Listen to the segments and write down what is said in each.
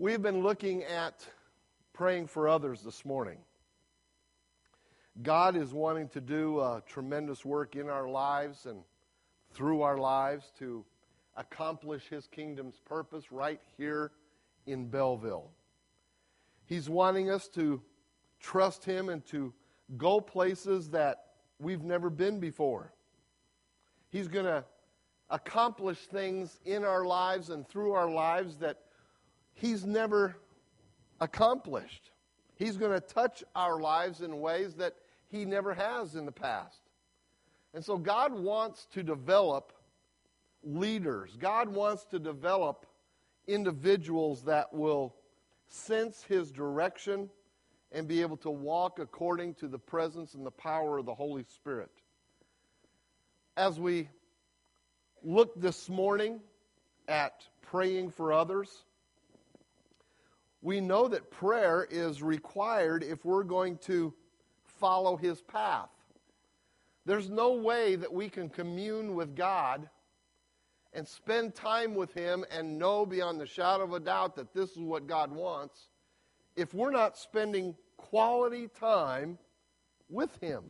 We've been looking at praying for others this morning. God is wanting to do a tremendous work in our lives and through our lives to accomplish His kingdom's purpose right here in Belleville. He's wanting us to trust Him and to go places that we've never been before. He's going to accomplish things in our lives and through our lives that He's never accomplished. He's going to touch our lives in ways that He never has in the past. And so God wants to develop leaders. God wants to develop individuals that will sense His direction and be able to walk according to the presence and the power of the Holy Spirit. As we look this morning at praying for others, we know that prayer is required if we're going to follow His path. There's no way that we can commune with God and spend time with Him and know beyond the shadow of a doubt that this is what God wants if we're not spending quality time with Him.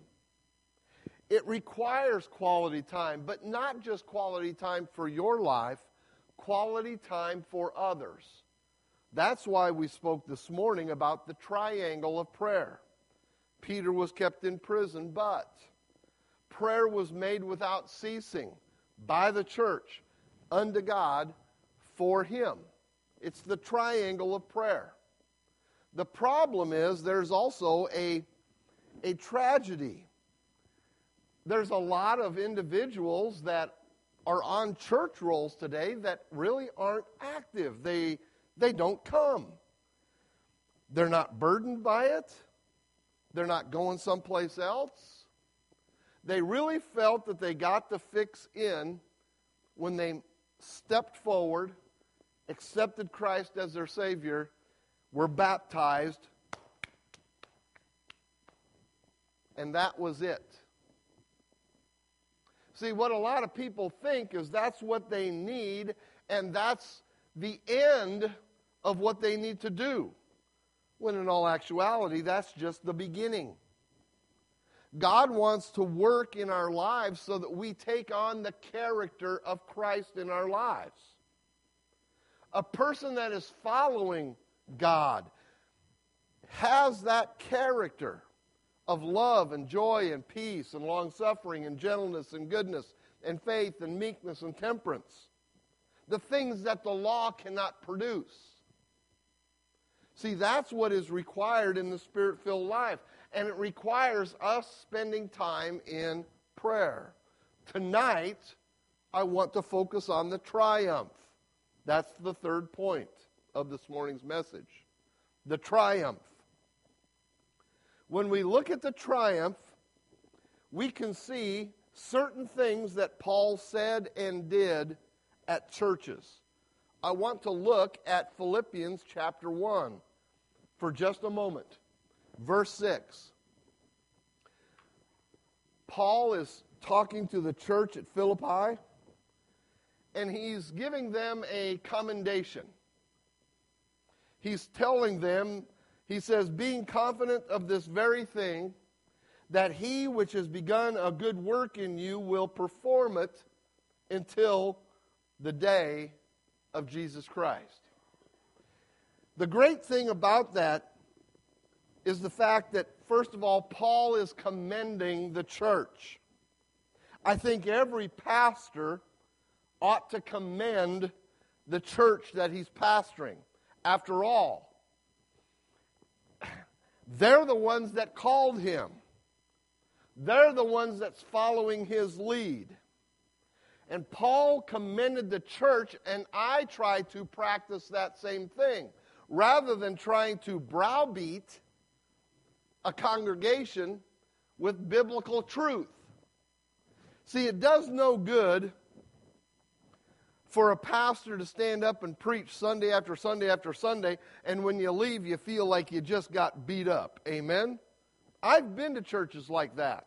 It requires quality time, but not just quality time for your life, quality time for others. That's why we spoke this morning about the triangle of prayer. Peter was kept in prison, but prayer was made without ceasing by the church unto God for Him. It's the triangle of prayer. The problem is there's also a tragedy. There's a lot of individuals that are on church rolls today that really aren't active. They don't come. They're not burdened by it. They're not going someplace else. They really felt that they got the fix in when they stepped forward, accepted Christ as their Savior, were baptized, and that was it. See, what a lot of people think is that's what they need, and that's the end of what they need to do, when in all actuality, that's just the beginning. God wants to work in our lives so that we take on the character of Christ in our lives. A person that is following God has that character of love and joy and peace and long-suffering and gentleness and goodness and faith and meekness and temperance. The things that the law cannot produce. See, that's what is required in the Spirit-filled life. And it requires us spending time in prayer. Tonight, I want to focus on the triumph. That's the third point of this morning's message. The triumph. When we look at the triumph, we can see certain things that Paul said and did at churches. I want to look at Philippians chapter 1 for just a moment. Verse 6. Paul is talking to the church at Philippi, and he's giving them a commendation. He's telling them, he says, being confident of this very thing, that He which has begun a good work in you will perform it until the day of Jesus Christ. The great thing about that is the fact that, first of all, Paul is commending the church. I think every pastor ought to commend the church that he's pastoring. After all, they're the ones that called him. They're the ones that's following his lead. And Paul commended the church, and I try to practice that same thing. Rather than trying to browbeat a congregation with biblical truth. See, it does no good for a pastor to stand up and preach Sunday after Sunday after Sunday, and when you leave, you feel like you just got beat up. Amen? I've been to churches like that.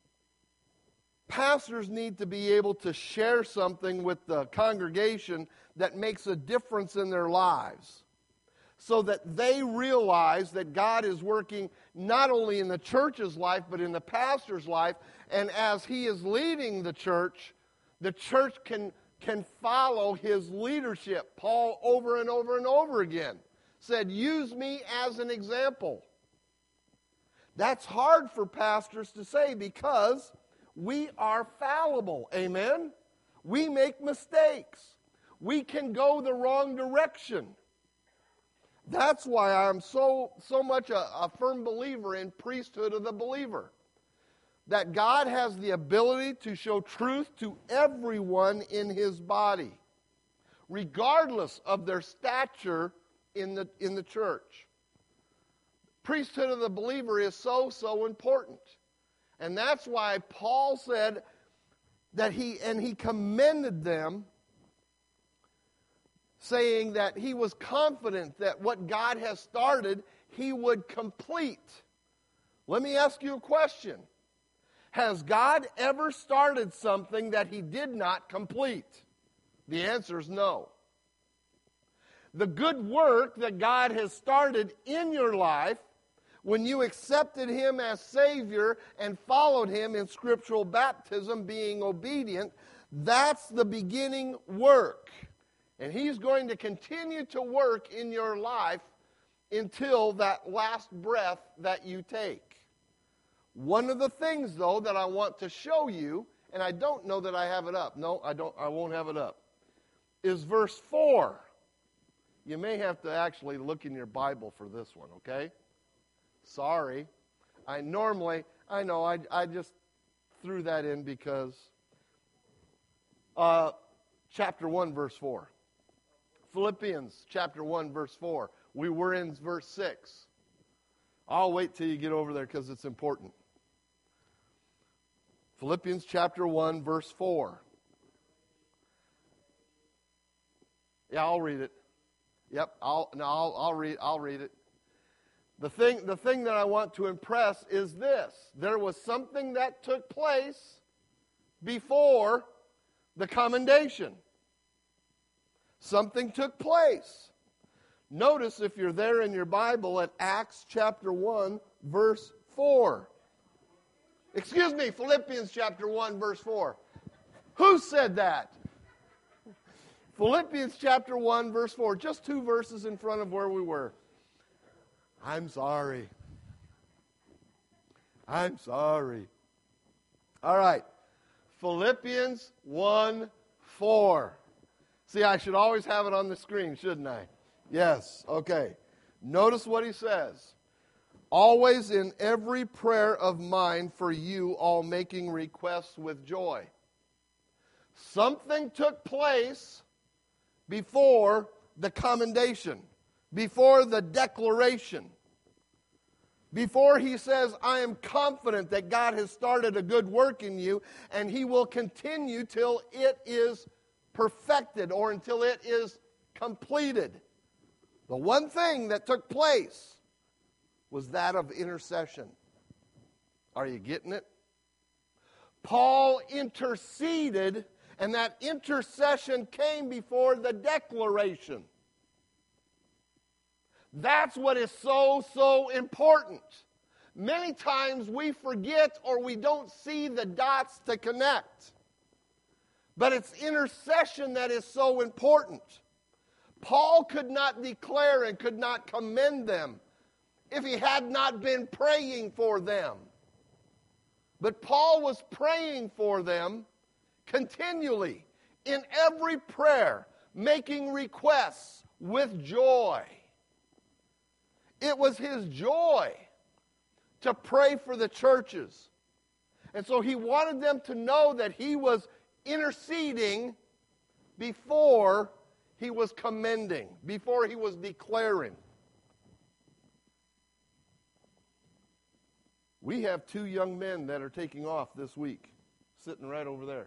Pastors need to be able to share something with the congregation that makes a difference in their lives, so that they realize that God is working not only in the church's life, but in the pastor's life. And as he is leading the church can follow his leadership. Paul, over and over and over again, said, use me as an example. That's hard for pastors to say because we are fallible. Amen? We make mistakes. We can go the wrong direction. That's why I'm so much a firm believer in priesthood of the believer. That God has the ability to show truth to everyone in his body, regardless of their stature in the church. Priesthood of the believer is so important. And that's why Paul said that he commended them, saying that he was confident that what God has started, he would complete. Let me ask you a question. Has God ever started something that he did not complete? The answer is no. The good work that God has started in your life, when you accepted him as Savior and followed him in scriptural baptism, being obedient, that's the beginning work. And he's going to continue to work in your life until that last breath that you take. One of the things, though, that I want to show you, and I don't know that I have it up. No, I won't have it up, is verse 4. You may have to actually look in your Bible for this one, okay? Sorry. I just threw that in because chapter 1, verse 4. Philippians chapter 1, verse 4. We were in verse 6. I'll wait till you get over there because it's important. Philippians chapter 1, verse 4. Yeah, I'll read it. Yep, I'll read it. The thing that I want to impress is this. There was something that took place before the commendation. Something took place. Notice, if you're there in your Bible, at Acts chapter 1, verse 4. Excuse me, Philippians chapter 1, verse 4. Who said that? Philippians chapter 1, verse 4. Just 2 verses in front of where we were. I'm sorry. I'm sorry. All right. Philippians 1, 4. See, I should always have it on the screen, shouldn't I? Yes. Okay. Notice what he says. Always in every prayer of mine for you, all making requests with joy. Something took place before the commendation, before the declaration, before he says, I am confident that God has started a good work in you, and he will continue till it is perfected or until it is completed. The one thing that took place was that of intercession. Are you getting it? Paul interceded, and that intercession came before the declaration. That's what is so important. Many times we forget or we don't see the dots to connect. But it's intercession that is so important. Paul could not declare and could not commend them if he had not been praying for them. But Paul was praying for them continually in every prayer, making requests with joy. It was his joy to pray for the churches. And so he wanted them to know that he was interceding before he was commending, before he was declaring. We have 2 young men that are taking off this week, sitting right over there.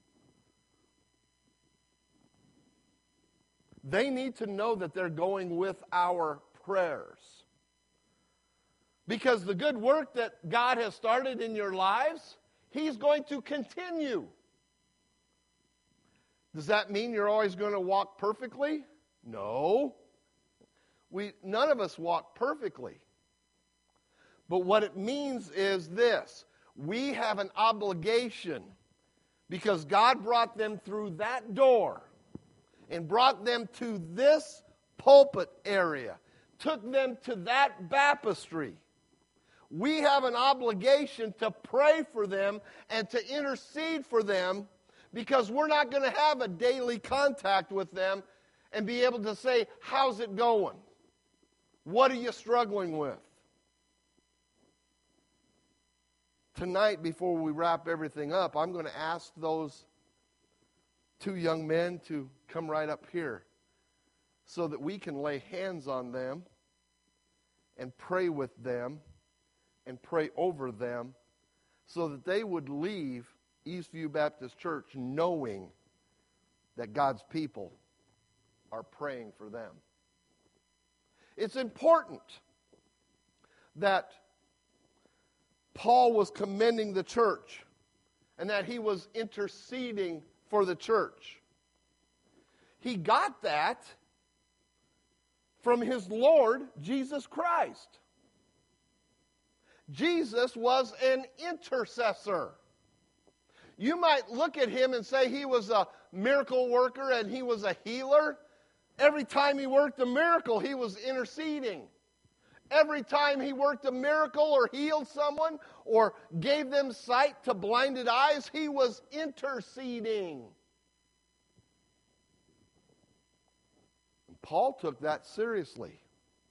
They need to know that they're going with our prayers. Because the good work that God has started in your lives, he's going to continue. Does that mean you're always going to walk perfectly? No. None of us walk perfectly. But what it means is this. We have an obligation because God brought them through that door and brought them to this pulpit area, took them to that baptistry. We have an obligation to pray for them and to intercede for them because we're not going to have a daily contact with them and be able to say, how's it going? What are you struggling with? Tonight, before we wrap everything up, I'm going to ask those two young men to come right up here so that we can lay hands on them and pray with them and pray over them so that they would leave Eastview Baptist Church knowing that God's people are praying for them. It's important that Paul was commending the church and that he was interceding for the church. He got that from his Lord Jesus Christ. Jesus was an intercessor. You might look at him and say he was a miracle worker and he was a healer. Every time he worked a miracle, he was interceding. Every time he worked a miracle or healed someone or gave them sight to blinded eyes, he was interceding. And Paul took that seriously.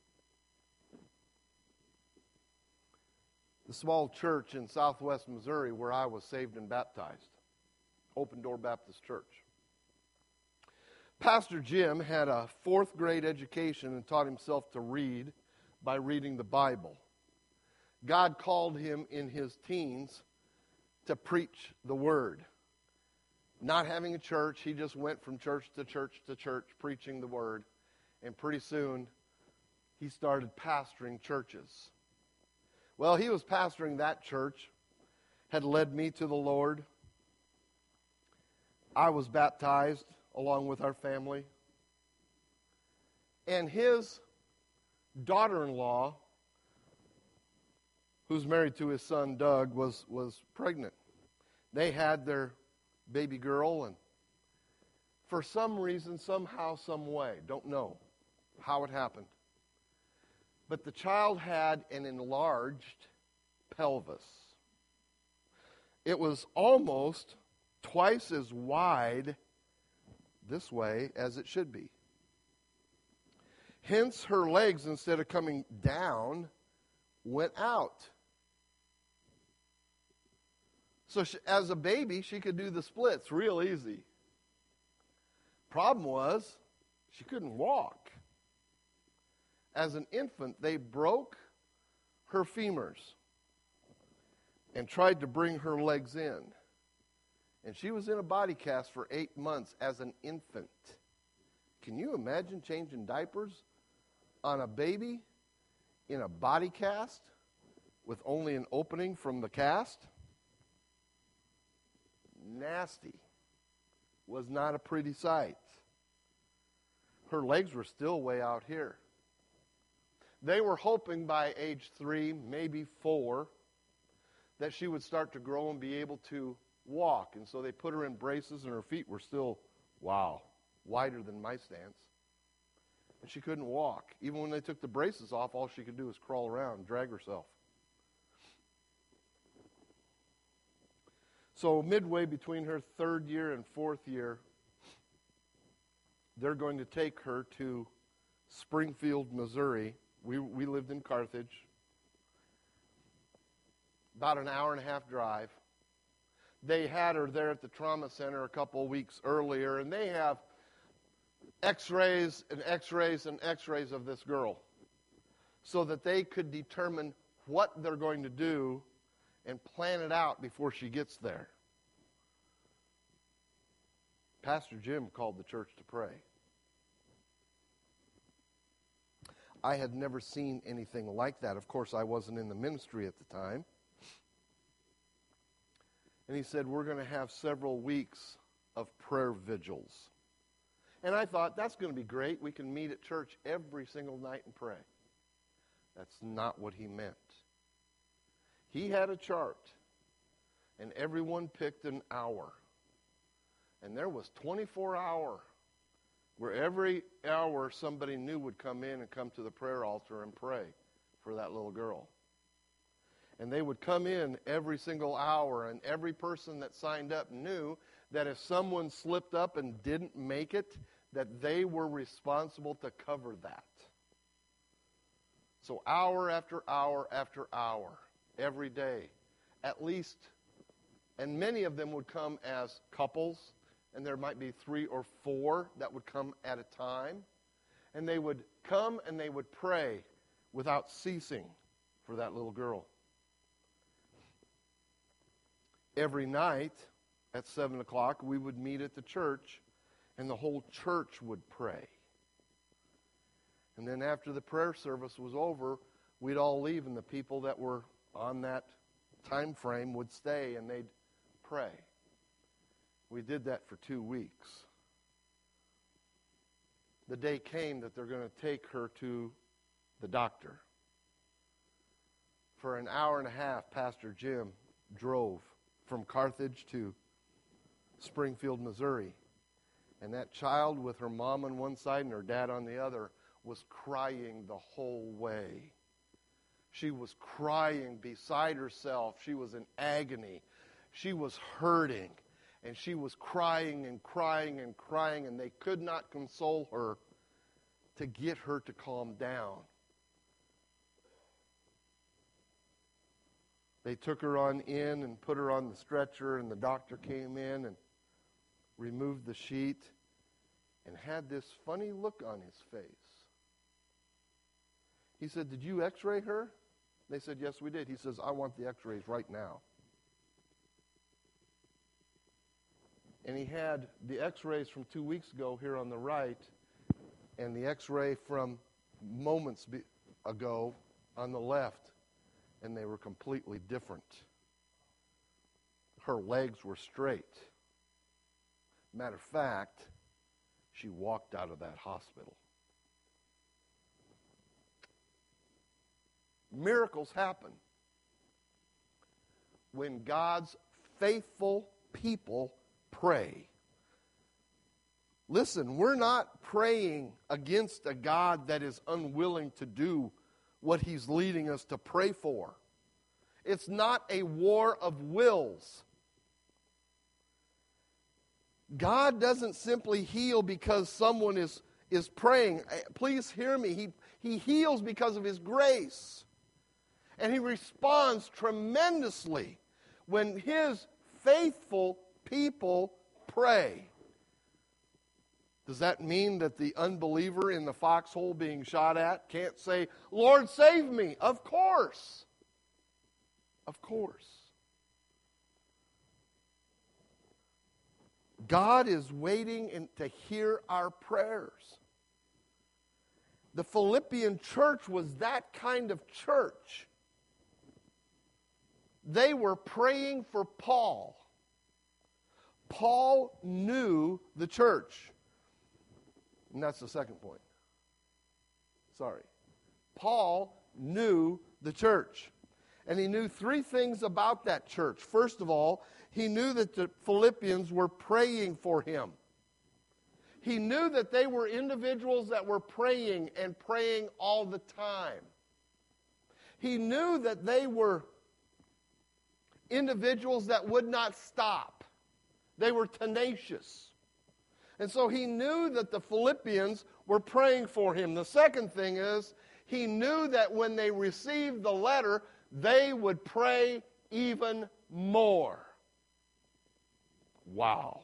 The small church in southwest Missouri where I was saved and baptized, Open Door Baptist Church. Pastor Jim had a 4th grade education and taught himself to read by reading the Bible. God called him in his teens to preach the Word. Not having a church, he just went from church to church to church preaching the Word. And pretty soon, he started pastoring churches. Well, he was pastoring that church, had led me to the Lord. I was baptized along with our family. And his daughter-in-law, who's married to his son Doug, was pregnant. They had their baby girl, and for some reason, somehow, some way, don't know how it happened, but the child had an enlarged pelvis. It was almost twice as wide this way as it should be. Hence, her legs, instead of coming down, went out. So as a baby, she could do the splits real easy. Problem was, she couldn't walk. As an infant, they broke her femurs and tried to bring her legs in. And she was in a body cast for 8 months as an infant. Can you imagine changing diapers on a baby in a body cast with only an opening from the cast? Nasty. Was not a pretty sight. Her legs were still way out here. They were hoping by age 3, maybe 4, that she would start to grow and be able to walk. And so they put her in braces, and her feet were still, wider than my stance. And she couldn't walk. Even when they took the braces off, all she could do was crawl around and drag herself. So midway between her 3rd year and 4th year, they're going to take her to Springfield, Missouri. We lived in Carthage. About an hour and a half drive. They had her there at the trauma center a couple of weeks earlier, and they have x-rays and x-rays and x-rays of this girl so that they could determine what they're going to do and plan it out before she gets there. Pastor Jim called the church to pray. I had never seen anything like that. Of course, I wasn't in the ministry at the time. And he said, we're going to have several weeks of prayer vigils. And I thought, that's going to be great. We can meet at church every single night and pray. That's not what he meant. He had a chart, and everyone picked an hour. And there was 24 hours where every hour somebody new would come in and come to the prayer altar and pray for that little girl. And they would come in every single hour, and every person that signed up knew that if someone slipped up and didn't make it, that they were responsible to cover that. So hour after hour after hour, every day, at least, and many of them would come as couples, and there might be 3 or 4 that would come at a time. And they would come and they would pray without ceasing for that little girl. Every night at 7 o'clock, we would meet at the church, and the whole church would pray. And then after the prayer service was over, we'd all leave, and the people that were on that time frame would stay, and they'd pray. We did that for 2 weeks. The day came that they're going to take her to the doctor. For an hour and a half, Pastor Jim drove from Carthage to Springfield, Missouri. And that child with her mom on one side and her dad on the other was crying the whole way. She was crying beside herself. She was in agony. She was hurting. And she was crying and crying and crying, and they could not console her to get her to calm down. They took her on in and put her on the stretcher, and the doctor came in and removed the sheet and had this funny look on his face. He said, "Did you x-ray her?" They said, "Yes, we did." He says, "I want the x-rays right now." And he had the x-rays from 2 weeks ago here on the right, and the x-ray from moments ago on the left, and they were completely different. Her legs were straight. Matter of fact, she walked out of that hospital. Miracles happen when God's faithful people pray. Listen, we're not praying against a God that is unwilling to do what he's leading us to pray for. It's not a war of wills. God doesn't simply heal because someone is praying. Please hear me. He heals because of his grace. And he responds tremendously when his faithful people pray. Does that mean that the unbeliever in the foxhole being shot at can't say, "Lord, save me"? Of course. Of course. God is waiting to hear our prayers. The Philippian church was that kind of church. They were praying for Paul. Paul knew the church. And that's the second point. Sorry. Paul knew the church. And he knew 3 things about that church. First of all, he knew that the Philippians were praying for him. He knew that they were individuals that were praying and praying all the time. He knew that they were individuals that would not stop. They were tenacious. And so he knew that the Philippians were praying for him. The second thing is, he knew that when they received the letter, they would pray even more. Wow.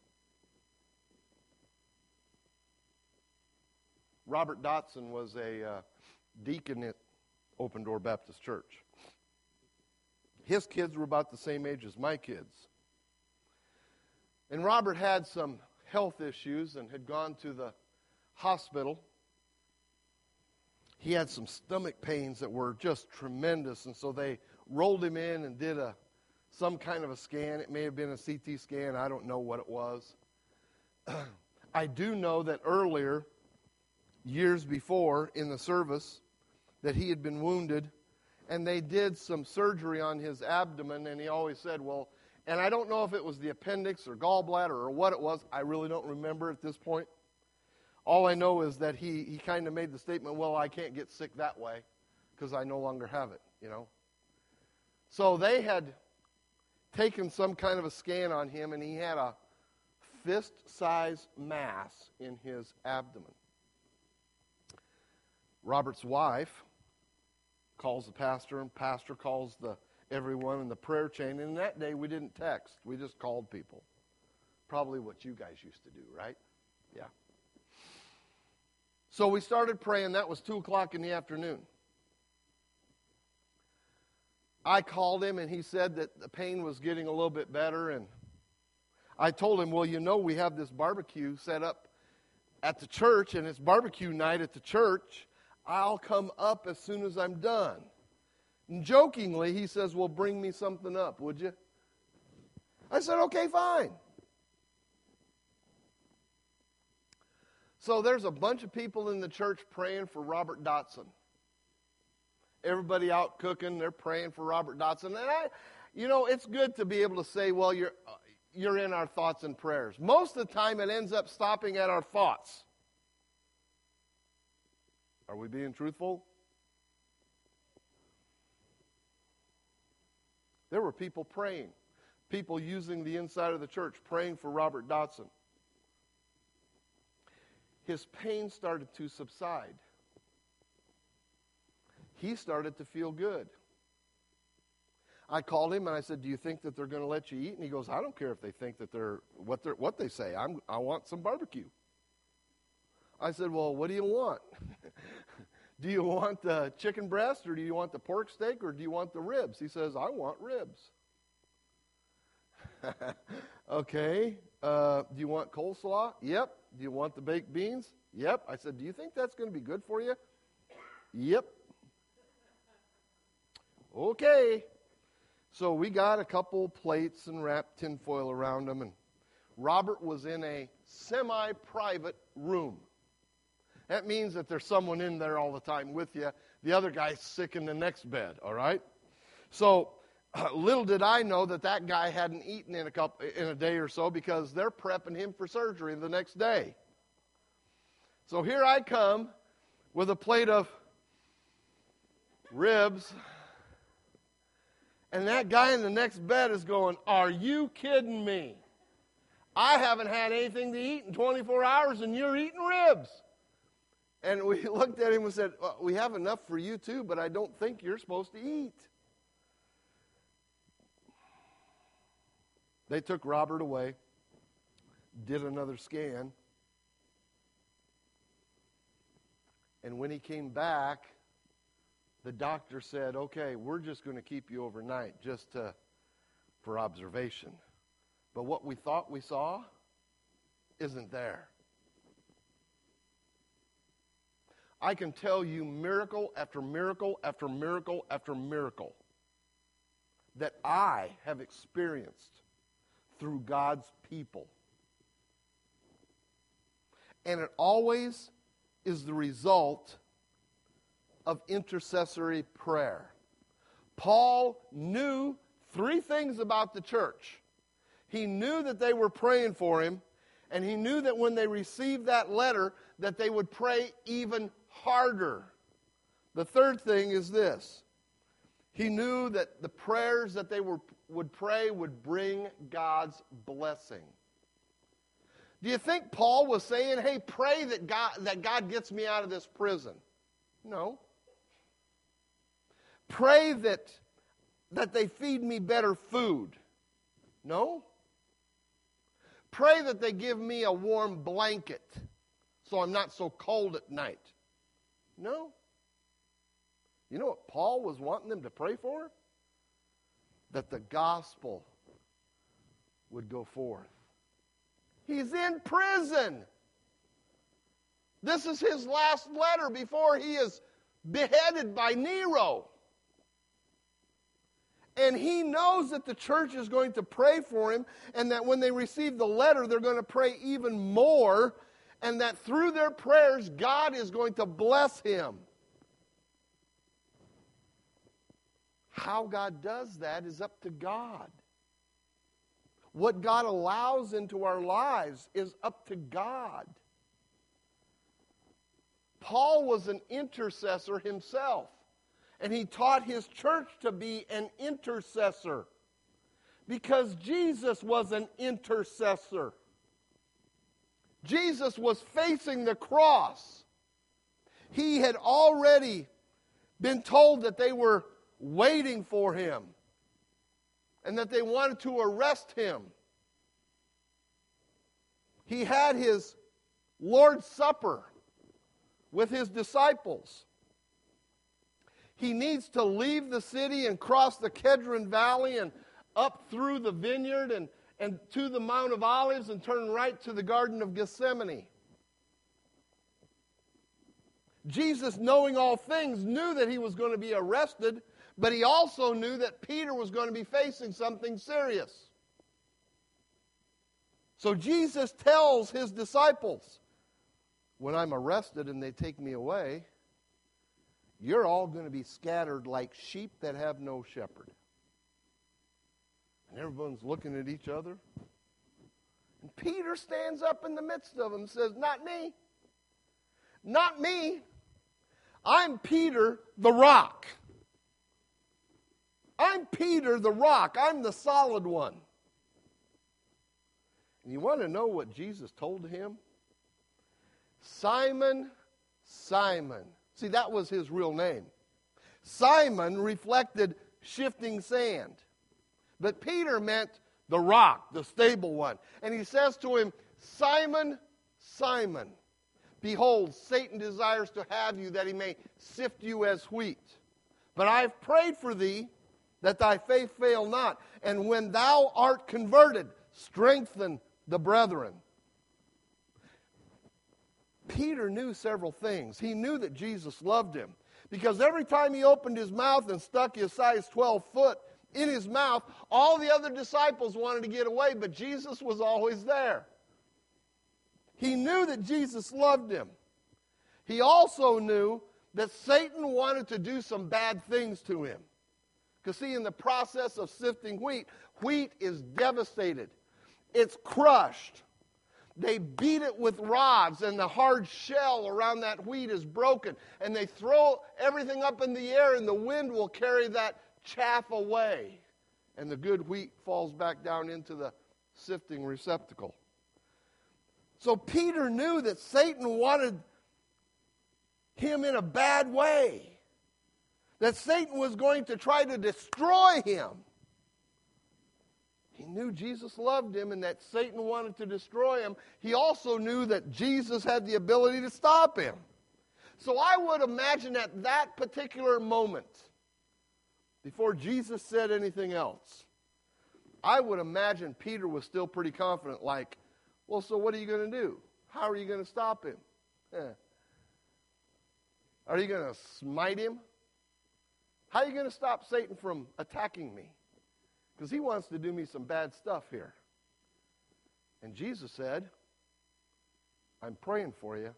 Robert Dotson was a deacon at Open Door Baptist Church. His kids were about the same age as my kids. And Robert had some health issues and had gone to the hospital. He had some stomach pains that were just tremendous, and so they rolled him in and did a some kind of a scan. It may have been a CT scan. I don't know what it was. I do know that earlier, years before in the service, that he had been wounded, and they did some surgery on his abdomen, and he always said, well, and I don't know if it was the appendix or gallbladder or what it was. I really don't remember at this point. All I know is that he kind of made the statement, well, I can't get sick that way because I no longer have it, you know. So they had taken some kind of a scan on him, and he had a fist-sized mass in his abdomen. Robert's wife calls the pastor, and pastor calls everyone in the prayer chain. And that day we didn't text. We just called people. Probably what you guys used to do, right? Yeah. So we started praying. That was 2 o'clock in the afternoon. I called him, and he said that the pain was getting a little bit better. And I told him, well, you know, we have this barbecue set up at the church, and it's barbecue night at the church. I'll come up as soon as I'm done. And jokingly, he says, well, bring me something up, would you? I said, okay, fine. So there's a bunch of people in the church praying for Robert Dotson. Everybody out cooking, they're praying for Robert Dotson. And it's good to be able to say, well, you're in our thoughts and prayers. Most of the time it ends up stopping at our thoughts. Are we being truthful? There were people praying, people using the inside of the church, praying for Robert Dotson. His pain started to subside. He started to feel good. I called him and I said, do you think that they're going to let you eat? And he goes, I don't care if they think that what they say. I want some barbecue. I said, well, what do you want? Do you want the chicken breast, or do you want the pork steak, or do you want the ribs? He says, I want ribs. Okay. Do you want coleslaw? Yep. Do you want the baked beans? Yep. I said, do you think that's going to be good for you? Yep. Okay. So we got a couple plates and wrapped tinfoil around them, and Robert was in a semi-private room. That means that there's someone in there all the time with you. The other guy's sick in the next bed, all right? So little did I know that guy hadn't eaten in a day or so, because they're prepping him for surgery the next day. So here I come with a plate of ribs, and that guy in the next bed is going, are you kidding me? I haven't had anything to eat in 24 hours, and you're eating ribs. And we looked at him and said, well, we have enough for you too, but I don't think you're supposed to eat. They took Robert away, did another scan, and when he came back, the doctor said, okay, we're just going to keep you overnight just for observation. But what we thought we saw isn't there. I can tell you miracle after miracle after miracle after miracle that I have experienced through God's people. And it always is the result of intercessory prayer. Paul knew 3 things about the church. He knew that they were praying for him, and he knew that when they received that letter, that they would pray even harder. The third thing is this. He knew that the prayers that they would pray would bring God's blessing. Do you think Paul was saying, hey, pray that God gets me out of this prison? No. Pray that they feed me better food? No. Pray that they give me a warm blanket so I'm not so cold at night? No. You know what Paul was wanting them to pray for? That the gospel would go forth. He's in prison. This is his last letter before he is beheaded by Nero. And he knows that the church is going to pray for him, and that when they receive the letter, they're going to pray even more, and that through their prayers, God is going to bless him. How God does that is up to God. What God allows into our lives is up to God. Paul was an intercessor himself, and he taught his church to be an intercessor because Jesus was an intercessor. Jesus was facing the cross. He had already been told that they were waiting for him and that they wanted to arrest him. He had his Lord's Supper with his disciples. He needs to leave the city and cross the Kedron Valley and up through the vineyard and to the Mount of Olives and turn right to the Garden of Gethsemane. Jesus, knowing all things, knew that he was going to be arrested, but he also knew that Peter was going to be facing something serious. So Jesus tells his disciples, when I'm arrested and they take me away, you're all going to be scattered like sheep that have no shepherd. And everyone's looking at each other. And Peter stands up in the midst of them and says, not me. Not me. I'm Peter the rock. I'm Peter the rock. I'm the solid one. And you want to know what Jesus told him? Simon, Simon. See, that was his real name. Simon reflected shifting sand. But Peter meant the rock, the stable one. And he says to him, Simon, Simon, behold, Satan desires to have you that he may sift you as wheat. But I have prayed for thee that thy faith fail not. And when thou art converted, strengthen the brethren. Peter knew several things. He knew that Jesus loved him, because every time he opened his mouth and stuck his size 12 foot in his mouth, all the other disciples wanted to get away, but Jesus was always there. He knew that Jesus loved him. He also knew that Satan wanted to do some bad things to him. Because see, in the process of sifting wheat, wheat is devastated. It's crushed. They beat it with rods, and the hard shell around that wheat is broken. And they throw everything up in the air, and the wind will carry that chaff away. And the good wheat falls back down into the sifting receptacle. So Peter knew that Satan wanted him in a bad way. That Satan was going to try to destroy him. He knew Jesus loved him and that Satan wanted to destroy him. He also knew that Jesus had the ability to stop him. So I would imagine at that particular moment, before Jesus said anything else, I would imagine Peter was still pretty confident, like, well, so what are you going to do? How are you going to stop him? Are you going to smite him? How are you going to stop Satan from attacking me? Because he wants to do me some bad stuff here. And Jesus said, I'm praying for you.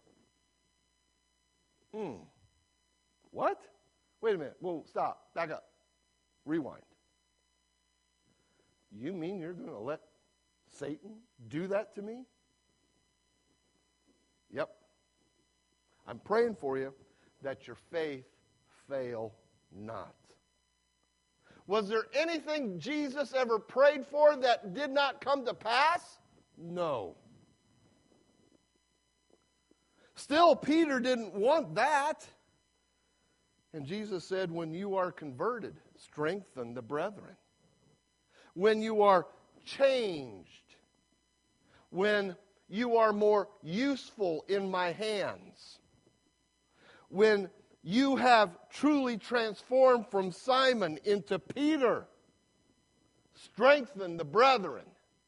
What? Wait a minute. Whoa, stop. Back up. Rewind. You mean you're going to let Satan do that to me? Yep. I'm praying for you that your faith fail not. Was there anything Jesus ever prayed for that did not come to pass? No. Still, Peter didn't want that. And Jesus said, when you are converted, strengthen the brethren. When you are changed, when you are more useful in my hands, when you have truly transformed from Simon into Peter, strengthen the brethren.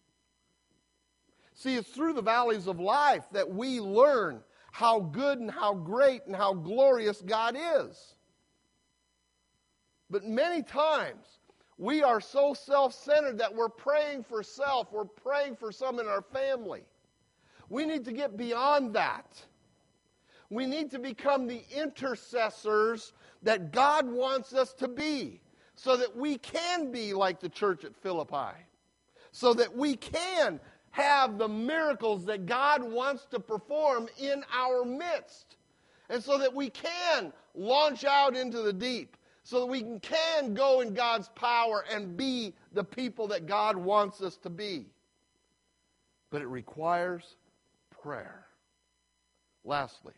See, it's through the valleys of life that we learn how good and how great and how glorious God is. But many times We are so self-centered that we're praying for self. We're praying for some in our family. We need to get beyond that. We need to become the intercessors that God wants us to be, so that we can be like the church at Philippi, so that we can have the miracles that God wants to perform in our midst, and so that we can launch out into the deep, so that we can go in God's power and be the people that God wants us to be. But it requires prayer. Lastly,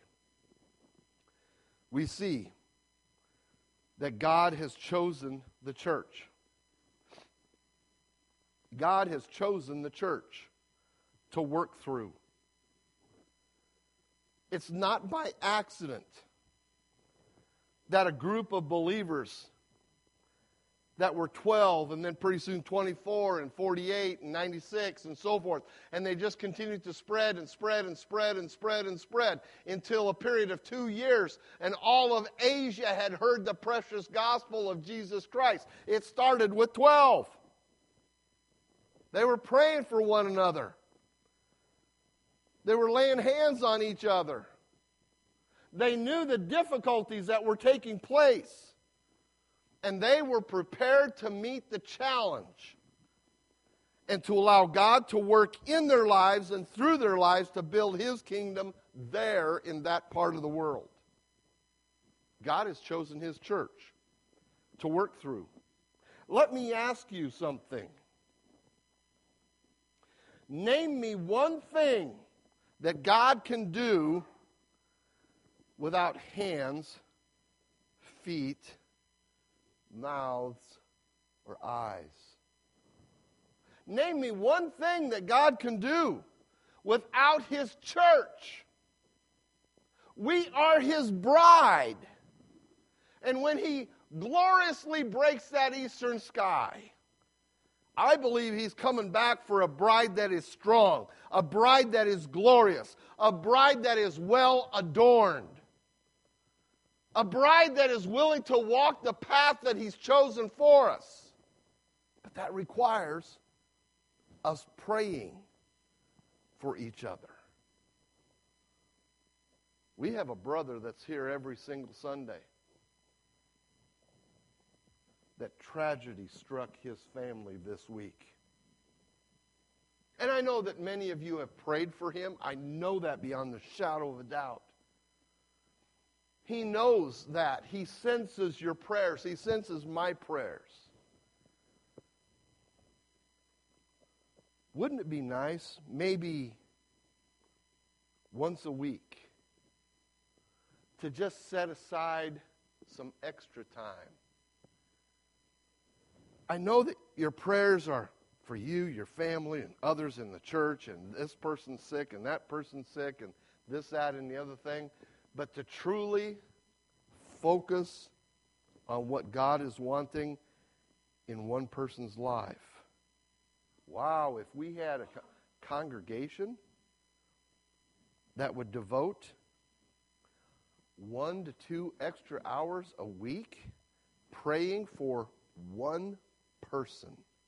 we see that God has chosen the church. God has chosen the church to work through. It's not by accident that a group of believers that were 12 and then pretty soon 24 and 48 and 96 and so forth, and they just continued to spread and spread and spread and spread and spread until a period of 2 years, and all of Asia had heard the precious gospel of Jesus Christ. It started with 12. They were praying for one another. They were laying hands on each other. They knew the difficulties that were taking place, and they were prepared to meet the challenge and to allow God to work in their lives and through their lives to build His kingdom there in that part of the world. God has chosen His church to work through. Let me ask you something. Name me one thing that God can do without hands, feet, mouths, or eyes. Name me one thing that God can do without His church. We are His bride. And when He gloriously breaks that eastern sky, I believe He's coming back for a bride that is strong, a bride that is glorious, a bride that is well adorned, a bride that is willing to walk the path that He's chosen for us. But that requires us praying for each other. We have a brother that's here every single Sunday. That tragedy struck his family this week. And I know that many of you have prayed for him. I know that beyond the shadow of a doubt. He knows that. He senses your prayers. He senses my prayers. Wouldn't it be nice, maybe once a week, to just set aside some extra time? I know that your prayers are for you, your family, and others in the church, and this person's sick, and that person's sick, and this, that, and the other thing. But to truly focus on what God is wanting in one person's life. Wow, if we had a congregation that would devote 1 to 2 extra hours a week praying for one person.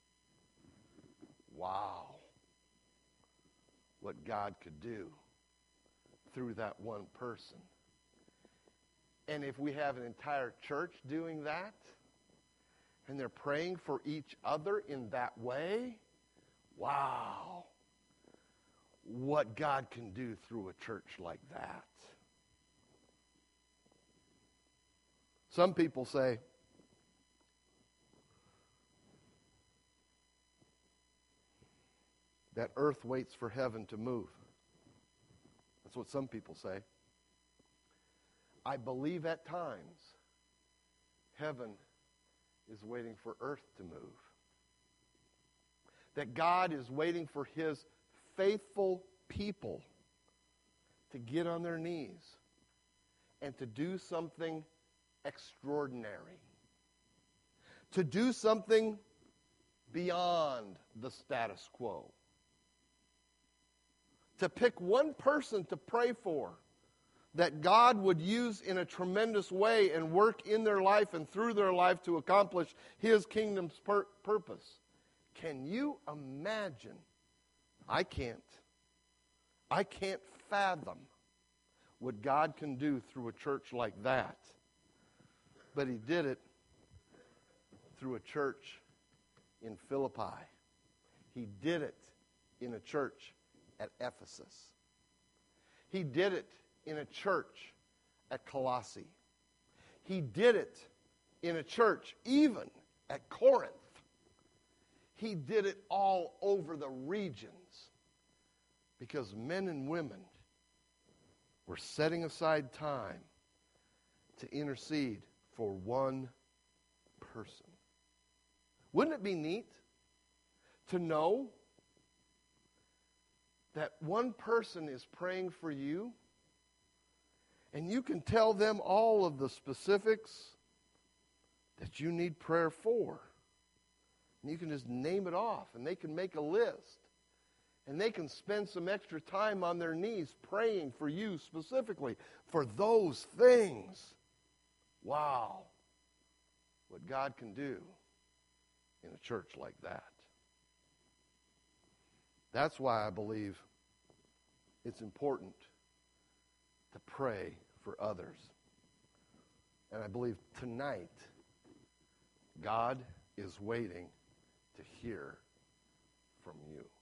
Wow. What God could do through that one person. And if we have an entire church doing that, and they're praying for each other in that way, wow. What God can do through a church like that. Some people say, that earth waits for heaven to move. That's what some people say. I believe at times heaven is waiting for earth to move. That God is waiting for His faithful people to get on their knees and to do something extraordinary. To do something beyond the status quo. To pick one person to pray for that God would use in a tremendous way and work in their life and through their life to accomplish His kingdom's purpose. Can you imagine? I can't. I can't fathom what God can do through a church like that. But He did it through a church in Philippi. He did it in a church at Ephesus. He did it in a church at Colossae. He did it in a church even at Corinth. He did it all over the regions because men and women were setting aside time to intercede for one person. Wouldn't it be neat to know that one person is praying for you and you can tell them all of the specifics that you need prayer for? And you can just name it off and they can make a list. And they can spend some extra time on their knees praying for you specifically for those things. Wow. What God can do in a church like that. That's why I believe it's important to pray for others. And I believe tonight, God is waiting to hear from you.